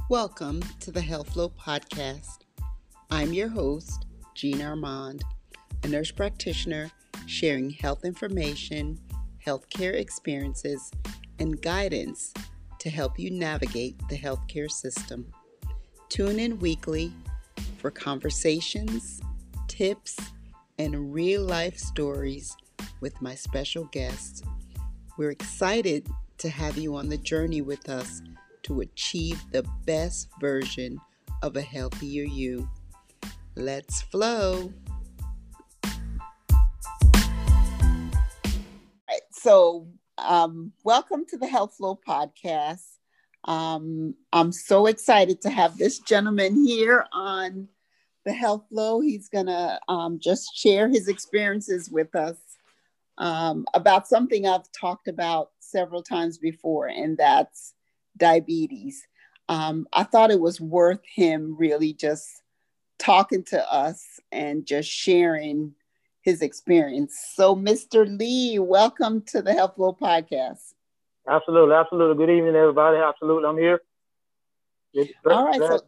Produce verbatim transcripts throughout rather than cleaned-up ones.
Welcome to the Health Flow Podcast. I'm your host, Jean Armand, a nurse practitioner sharing health information, healthcare experiences, and guidance to help you navigate the healthcare system. Tune in weekly for conversations, tips, and real-life stories with my special guests. We're excited to have you on the journey with us to achieve the best version of a healthier you. Let's flow. Right, so, um, welcome to the Health Flow Podcast. Um, I'm so excited to have this gentleman here on the Health Flow. He's gonna um, just share his experiences with us um, about something I've talked about several times before, and that's diabetes. Um, I thought it was worth him really just talking to us and just sharing his experience. So, Mister Lee, welcome to the Health Flow Podcast. Absolutely, absolutely. Good evening, everybody. Absolutely, I'm here. Good, All right, so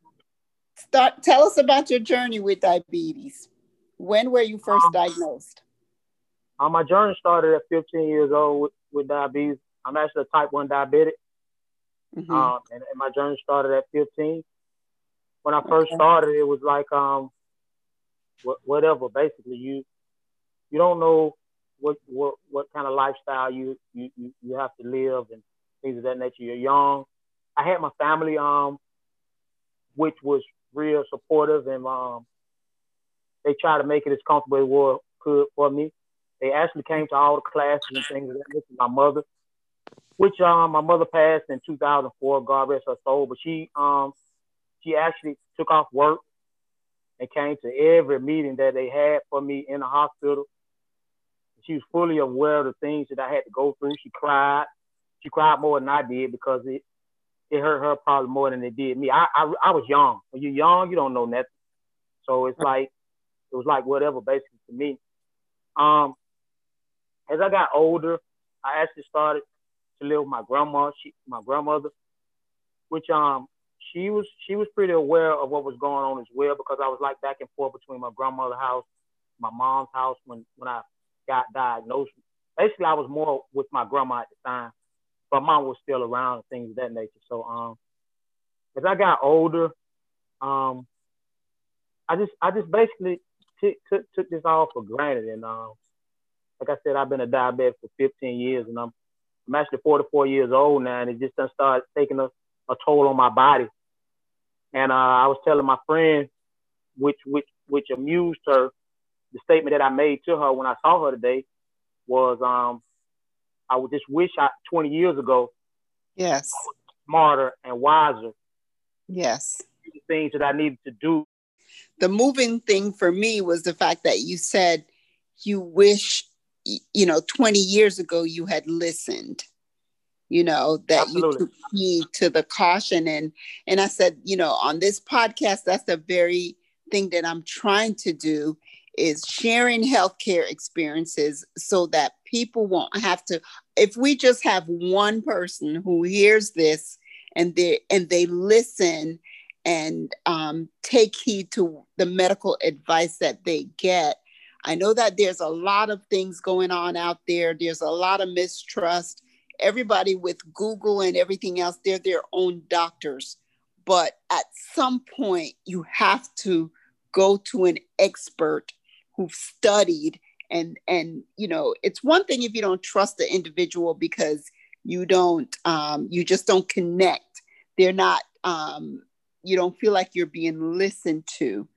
start. Tell us about your journey with diabetes. When were you first um, diagnosed? Uh, my journey started at fifteen years old with, with diabetes. I'm actually a type one diabetic. Mm-hmm. Um, and, and my journey started at fifteen. When I first okay. started, it was like um, wh- whatever. Basically, you you don't know what what, what kind of lifestyle you, you you you have to live and things of that nature. You're young. I had my family, um, which was real supportive, and um, they tried to make it as comfortable as well could for me. They actually came to all the classes and things of that nature. My mother. Which um my mother passed in two thousand four, God rest her soul, but she um she actually took off work and came to every meeting that they had for me in the hospital. She was fully aware of the things that I had to go through. She cried. She cried more than I did because it it hurt her probably more than it did me. I I, I was young. When you're young, you don't know nothing. So it's like it was like whatever basically to me. Um, as I got older, I actually started to live with my grandma, she, my grandmother, which um she was she was pretty aware of what was going on as well, because I was like back and forth between my grandmother's house, my mom's house when, when I got diagnosed. Basically, I was more with my grandma at the time, but mom was still around and things of that nature. So um as I got older, um I just I just basically t- t- took this all for granted, and um like I said, I've been a diabetic for fifteen years, and I'm I'm actually forty-four years old now, and it just done started taking a, a toll on my body. And uh, I was telling my friend, which which which amused her, the statement that I made to her when I saw her today was, um, I would just wish I twenty years ago, yes, I was smarter and wiser. Yes, the things that I needed to do. The moving thing for me was the fact that you said you wish, you know, twenty years ago you had listened, you know, that Absolutely. You took heed to the caution. And, and I said, you know, on this podcast, that's the very thing that I'm trying to do, is sharing healthcare experiences so that people won't have to, if we just have one person who hears this and they, and they listen and um, take heed to the medical advice that they get. I know that there's a lot of things going on out there. There's a lot of mistrust. Everybody with Google and everything else, they're their own doctors. But at some point, you have to go to an expert who've studied. And, and you know, it's one thing if you don't trust the individual because you don't, um, you just don't connect. They're not, um, you don't feel like you're being listened to.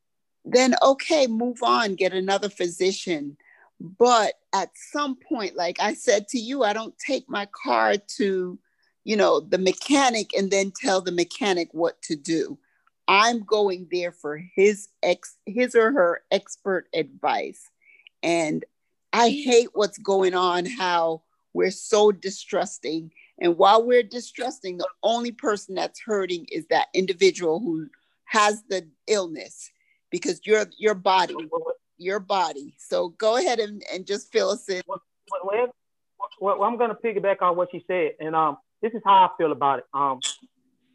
Then, okay, move on, get another physician. But at some point, like I said to you, I don't take my car to, you know, the mechanic and then tell the mechanic what to do. I'm going there for his ex, his or her expert advice. And I hate what's going on, how we're so distrusting. And while we're distrusting, the only person that's hurting is that individual who has the illness, because your your body, your body. So go ahead and, and just fill us in. Well, well, well, I'm going to piggyback on what you said. And um, this is how I feel about it. Um,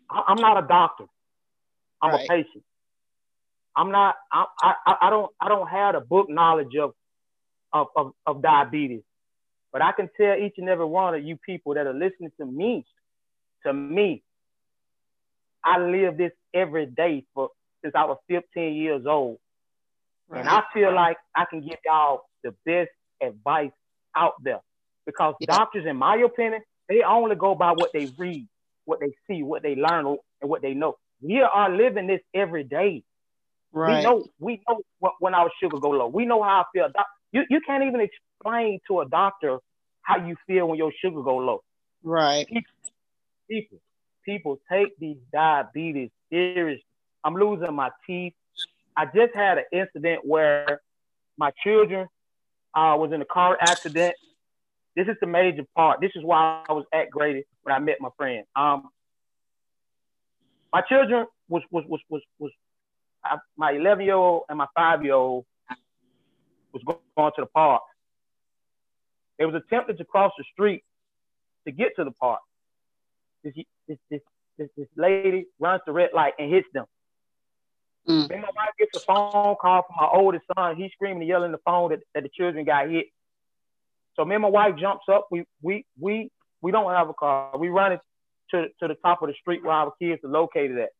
I, I'm not a doctor. I'm right. a patient. I'm not. I, I I don't I don't have the book knowledge of, of of of diabetes, but I can tell each and every one of you people that are listening to me, to me, I live this every day for since I was fifteen years old, right. and I feel like I can give y'all the best advice out there because yeah. doctors, in my opinion, they only go by what they read, what they see, what they learn, and what they know. We are living this every day. Right. We know we know what, when our sugar go low. We know how I feel. You you can't even explain to a doctor how you feel when your sugar go low. Right. People, people, people take these diabetes seriously. I'm losing my teeth. I just had an incident where my children uh, was in a car accident. This is the major part. This is why I was at Grady when I met my friend. Um, my children was was was was was I, my eleven year old and my five year old was going to the park. They was attempting to cross the street to get to the park. This this this this, this lady runs the red light and hits them. Mm. Then my wife gets a phone call from my oldest son. He's screaming and yelling on the phone that, that the children got hit. So me and my wife jumps up. We we we we don't have a car. We run it to to the top of the street where our kids are located at.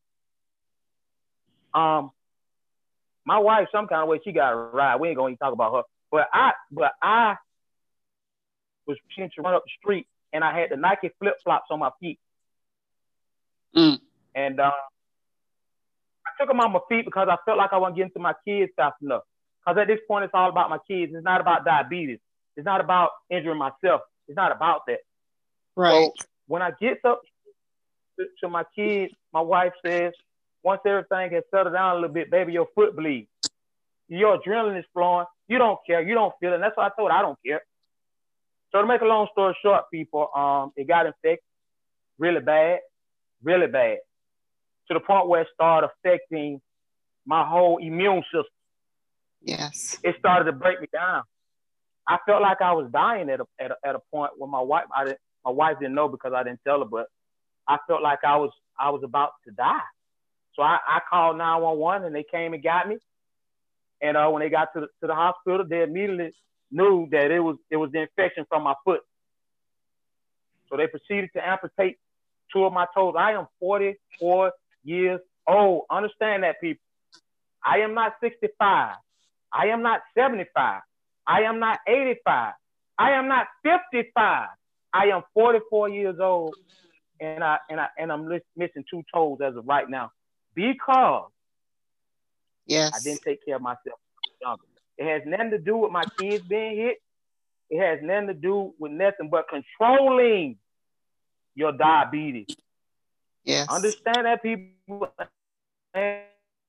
Um, my wife, some kind of way, she got a ride. We ain't gonna even talk about her. But I but I was trying to run up the street, and I had the Nike flip flops on my feet. Mm. And uh, I took them on my feet because I felt like I wasn't getting to my kids fast enough. Because at this point, it's all about my kids. It's not about diabetes. It's not about injuring myself. It's not about that. Right. So when I get up to, to my kids, my wife says, once everything has settled down a little bit, baby, your foot bleeds. Your adrenaline is flowing. You don't care. You don't feel it. And that's what I told her. I don't care. So to make a long story short, people, um, it got infected really bad, really bad, to the point where it started affecting my whole immune system. Yes. It started to break me down. I felt like I was dying at a at a, at a point where my wife I didn't, my wife didn't know because I didn't tell her, but I felt like I was I was about to die. So I, I called nine one one and they came and got me. And uh, when they got to the, to the hospital, they immediately knew that it was it was the infection from my foot. So they proceeded to amputate two of my toes. I am forty-four years old. Understand that, people. I am not sixty-five. I am not seventy-five. I am not eighty-five. I am not fifty-five. I am forty-four years old, and I and I and I'm missing two toes as of right now because yes, I didn't take care of myself younger. It has nothing to do with my kids being hit. It has nothing to do with nothing but controlling your diabetes. Yes. Understand that, people. It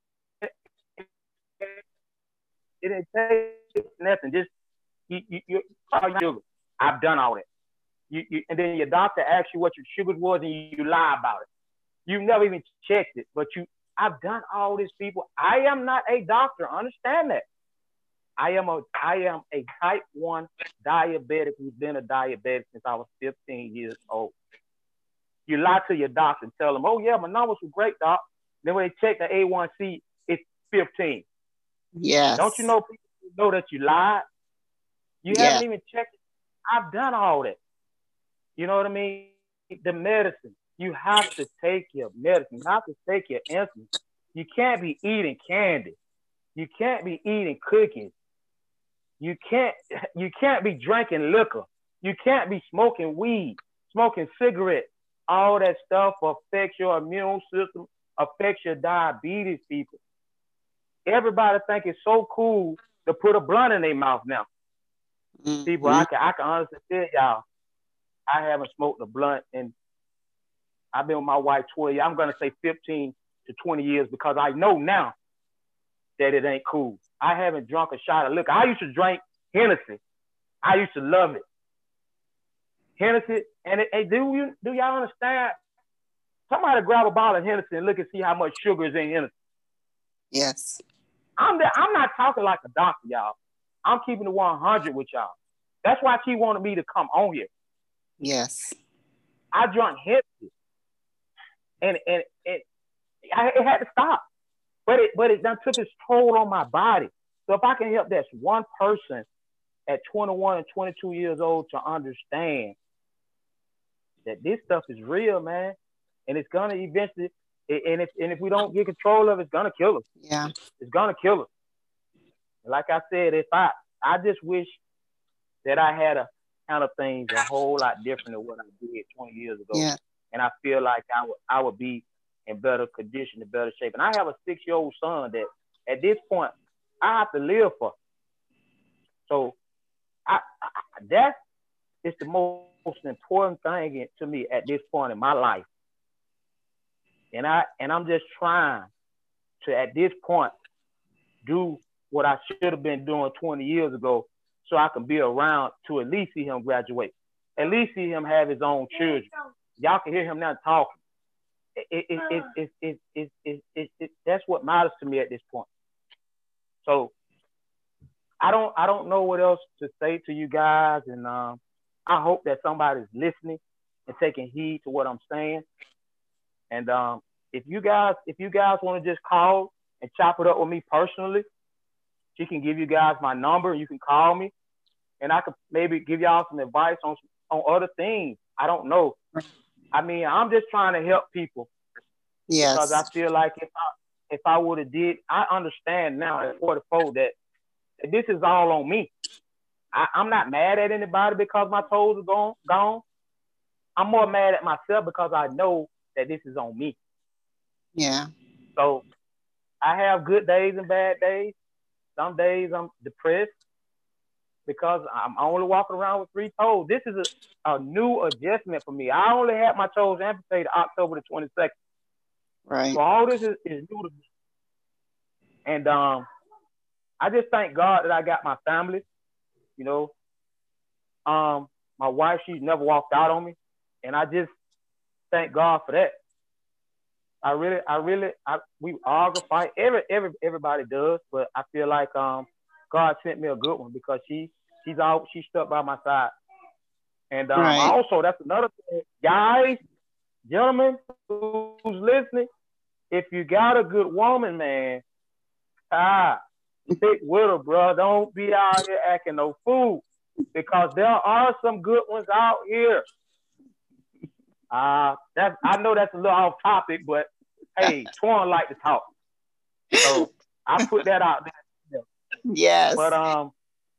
didn't take nothing. Just you, you, you, sugar. I've done all that. You, you, and then your doctor asks you what your sugars was, and you, you lie about it. You never even checked it, but you. I've done all this, people. I am not a doctor. Understand that. I am a I am a type one diabetic who's been a diabetic since I was fifteen years old. You lie to your doctor and tell them, oh yeah, my numbers were great, doc. Then when they check the A one C, it's fifteen. Yes. Don't you know people know that you lied? You yeah. haven't even checked it. I've done all that. You know what I mean? The medicine. You have to take your medicine. You have to take your insulin. You can't be eating candy. You can't be eating cookies. You can't you can't be drinking liquor. You can't be smoking weed, smoking cigarettes. All that stuff affects your immune system, affects your diabetes, people. Everybody think it's so cool to put a blunt in their mouth now. Mm-hmm. People, I can I can honestly tell y'all, I haven't smoked a blunt and I've been with my wife twelve years. I'm gonna say fifteen to twenty years because I know now that it ain't cool. I haven't drunk a shot of liquor. I used to drink Hennessy. I used to love it. Hennessy, and it, and do you do y'all understand? Somebody grab a bottle of Hennessy and look and see how much sugar is in Hennessy. Yes. I'm the, I'm not talking like a doctor, y'all. I'm keeping it one hundred with y'all. That's why she wanted me to come on here. Yes. I drank Hennessy. and and it, I, it had to stop. But it but it done took its toll on my body. So if I can help that one person at twenty-one and twenty-two years old to understand that this stuff is real, man, and it's gonna eventually, and if and if we don't get control of it, it's gonna kill us. Yeah, it's gonna kill us. Like I said, if I I just wish that I had a kind of things a whole lot different than what I did twenty years ago. Yeah. And I feel like I would I would be in better condition, in better shape. And I have a six year old son that at this point I have to live for. So I, I that is the most important thing to me at this point in my life. And I and I'm just trying to at this point do what I should have been doing twenty years ago, so I can be around to at least see him graduate, at least see him have his own children. Y'all can hear him now talking. It, it, it, it, it, it, it, it, it, it, that's what matters to me at this point. So I don't I don't know what else to say to you guys, and um, I hope that somebody's listening and taking heed to what I'm saying. And um, if you guys if you guys want to just call and chop it up with me personally, she can give you guys my number. You can call me, and I could maybe give y'all some advice on on other things. I don't know. I mean, I'm just trying to help people. Yes. Because I feel like if I if I would have did, I understand now at forty-four that, that this is all on me. I, I'm not mad at anybody because my toes are gone. Gone. I'm more mad at myself because I know that this is on me. Yeah. So I have good days and bad days. Some days I'm depressed because I'm only walking around with three toes. This is a, a new adjustment for me. I only had my toes amputated October the twenty-second. Right. So all this is, is new to me. And um, I just thank God that I got my family. You know, um, my wife, she's never walked out on me. And I just thank God for that. I really, I really, I, we argue, fight. Every, every, everybody does, but I feel like um, God sent me a good one because she, she's all, she stuck by my side. And um, right. also, that's another thing, guys, gentlemen who's listening. If you got a good woman, man, ah, stick with her, bro. Don't be out here acting no fool, because there are some good ones out here. Uh, that's, I know that's a little off topic, but hey, Twan like to talk. So I put that out there. Yes. But um,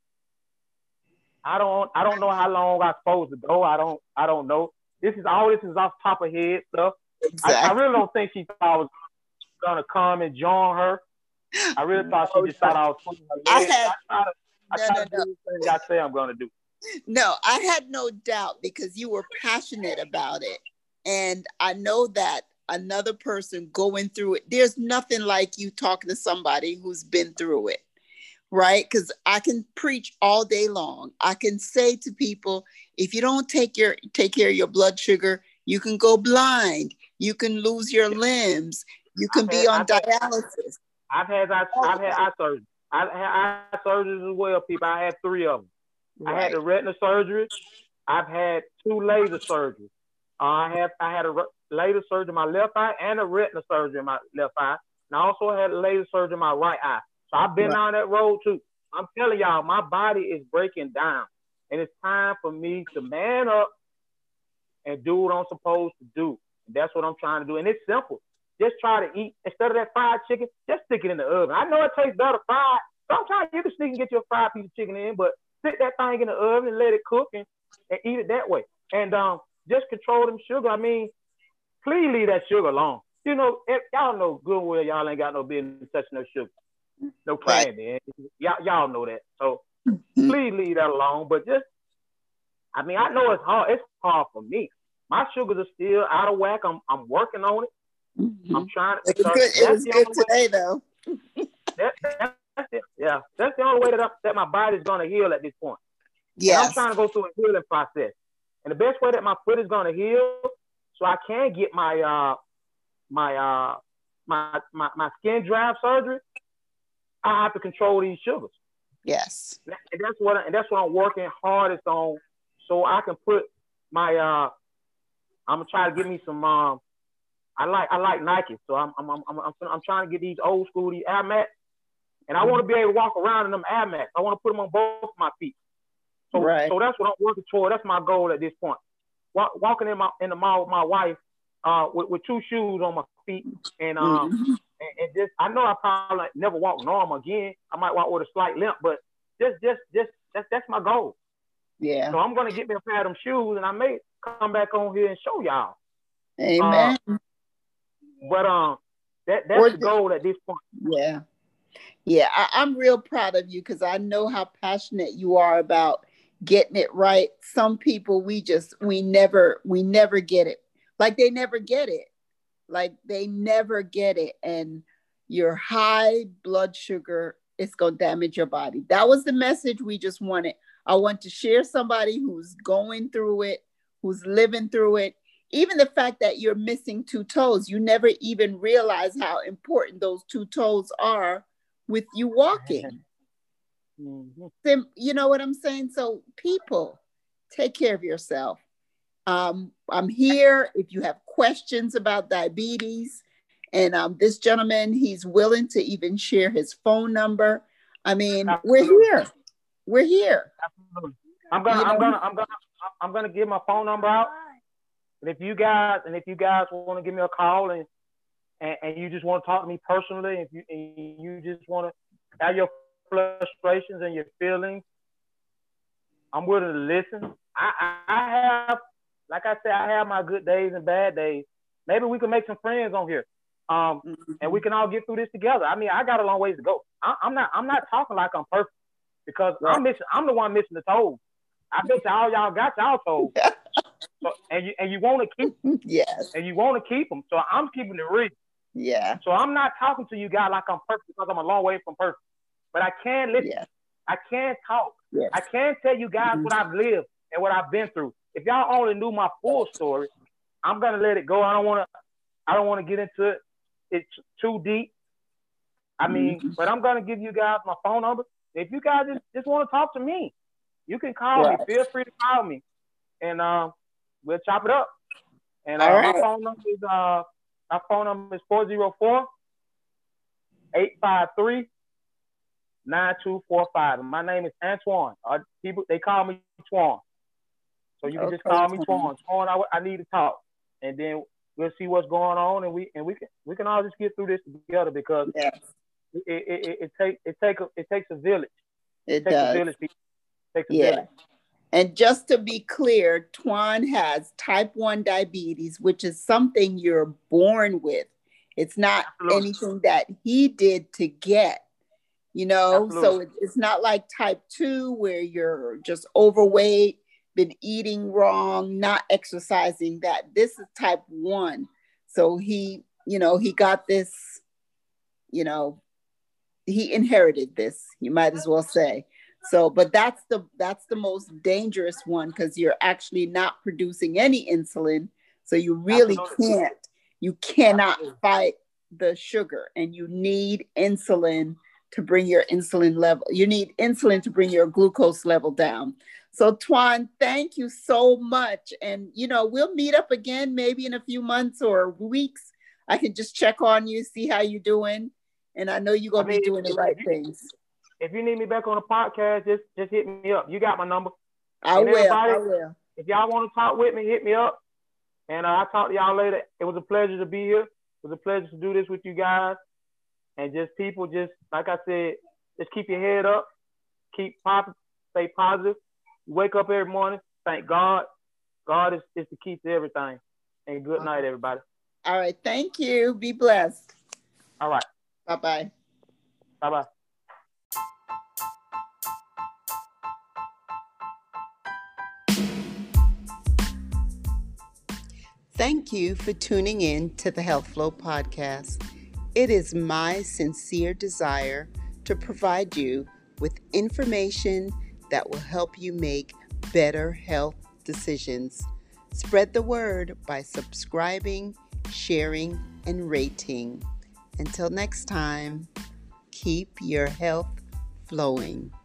I don't I don't know how long I'm supposed to go. I don't I don't know. This is all this is off top of head stuff. Exactly. I, I really don't think she thought I was gonna come and join her. I really thought no, she just no. thought I was putting her I had I tried to, I no, tried no, to do the thing I say I'm gonna do. No, I had no doubt because you were passionate about it. And I know that another person going through it, there's nothing like you talking to somebody who's been through it, right? Because I can preach all day long. I can say to people, if you don't take your take care of your blood sugar, you can go blind. You can lose your limbs. You can I've be had, on I've dialysis. Had, I've had I've, I've had eye surgery. I've had eye surgeries as well, people. I had three of them. Right. I had the retina surgery. I've had two laser surgeries. Uh, I have I had a re- laser surgery in my left eye and a retina surgery in my left eye. And I also had a laser surgery in my right eye. So I've been right. down that road too. I'm telling y'all, my body is breaking down. And it's time for me to man up and do what I'm supposed to do. And that's what I'm trying to do. And it's simple. Just try to eat, instead of that fried chicken, just stick it in the oven. I know it tastes better fried. Sometimes you can sneak and get your fried piece of chicken in, but stick that thing in the oven and let it cook and, and eat it that way. And um, just control them sugar. I mean, please leave that sugar alone. You know, if, y'all know good well y'all ain't got no business touching no sugar, no candy. Right. Y'all, y'all know that. So please leave that alone. But just, I mean, I know it's hard. It's hard for me. My sugars are still out of whack. I'm I'm working on it. Mm-hmm. I'm trying to. It was good, it was good today, though. that, that, that's it. Yeah, that's the only way that I, that my body's gonna heal at this point. Yeah, I'm trying to go through a healing process, and the best way that my foot is gonna heal, so I can get my uh my uh my my, my skin drive surgery, I have to control these sugars. Yes, and that's what and that's what I'm working hardest on, so I can put my uh I'm gonna try to give me some um. I like I like Nike, so I'm I'm I'm I'm, I'm trying to get these old school these Air Max, and I want to be able to walk around in them Air Max. I want to put them on both of my feet. So right. so that's what I'm working toward. That's my goal at this point. Walk, walking in my in the mall with my wife, uh, with, with two shoes on my feet, and um, mm-hmm. and, and just I know I probably never walk normal again. I might walk with a slight limp, but just just just that's that's my goal. Yeah. So I'm gonna get me a pair of them shoes, and I may come back on here and show y'all. Amen. Uh, but um, that that's or the goal at this point. Yeah, yeah. I, I'm real proud of you because I know how passionate you are about getting it right. Some people we just we never we never get it. Like they never get it. Like they never get it, and your high blood sugar is gonna damage your body. That was the message we just wanted. I want to share somebody who's going through it, who's living through it. Even the fact that you're missing two toes, you never even realize how important those two toes are with you walking. Mm-hmm. You know what I'm saying? So people, take care of yourself. Um, I'm here if you have questions about diabetes. And um, this gentleman, he's willing to even share his phone number. I mean, Absolutely. we're here. We're here. Absolutely. I'm gonna, you know? I'm gonna, I'm gonna, I'm gonna give my phone number out. And if you guys, and if you guys want to give me a call and, and, and you just want to talk to me personally, if you and you just want to have your frustrations and your feelings, I'm willing to listen. I, I, I have, like I said, I have my good days and bad days. Maybe we can make some friends on here, um, mm-hmm. and we can all get through this together. I mean, I got a long ways to go. I, I'm not, I'm not talking like I'm perfect because right. I'm missing. I'm the one missing the toes. I bet you all y'all got y'all toes. So, and you and you want to keep them. Yes. And you want to keep them. So I'm keeping it real. Yeah. So I'm not talking to you guys like I'm perfect because I'm a long way from perfect. But I can listen. Yes. I can talk. Yes. I can tell you guys mm-hmm. what I've lived and what I've been through. If y'all only knew my full story, I'm gonna let it go. I don't want to. I don't want to get into it. It's too deep. I mean, mm-hmm. but I'm gonna give you guys my phone number. If you guys just, just want to talk to me, you can call right. me. Feel free to call me, and um, we'll chop it up. And uh, right. my phone number is uh, my phone number is four zero four, eight five three, nine two four five. And my name is Antoine. Uh, people they call me Twan. So you can okay. just call me Twan. Twan, I, I need to talk, and then we'll see what's going on, and we and we can we can all just get through this together because yes. it, it, it, it takes it take a, it takes a village. It, it takes does. a village. It takes a yeah. village. And just to be clear, Twan has type one diabetes, which is something you're born with. It's not Absolutely. anything that he did to get, you know. Absolutely. So it, it's not like type two where you're just overweight, been eating wrong, not exercising. That this is type one. So he, you know, he got this, you know, he inherited this, you might as well say. So, but that's the that's the most dangerous one because you're actually not producing any insulin. So you really Absolutely. can't, you cannot Absolutely. fight the sugar, and you need insulin to bring your insulin level. You need insulin to bring your glucose level down. So Twan, thank you so much. And, you know, we'll meet up again, maybe in a few months or weeks. I can just check on you, see how you're doing. And I know you're going to I mean, be doing the right you, things. If you need me back on the podcast, just, just hit me up. You got my number. I and will, I will. If y'all want to talk with me, hit me up. And uh, I'll talk to y'all later. It was a pleasure to be here. It was a pleasure to do this with you guys. And just people, just, like I said, just keep your head up. Keep positive, stay positive. Wake up every morning. Thank God. God is, is the key to everything. And good night, everybody. All right. Thank you. Be blessed. All right. Bye-bye. Bye-bye. Thank you for tuning in to the Health Flow podcast. It is my sincere desire to provide you with information that will help you make better health decisions. Spread the word by subscribing, sharing, and rating. Until next time, keep your health flowing.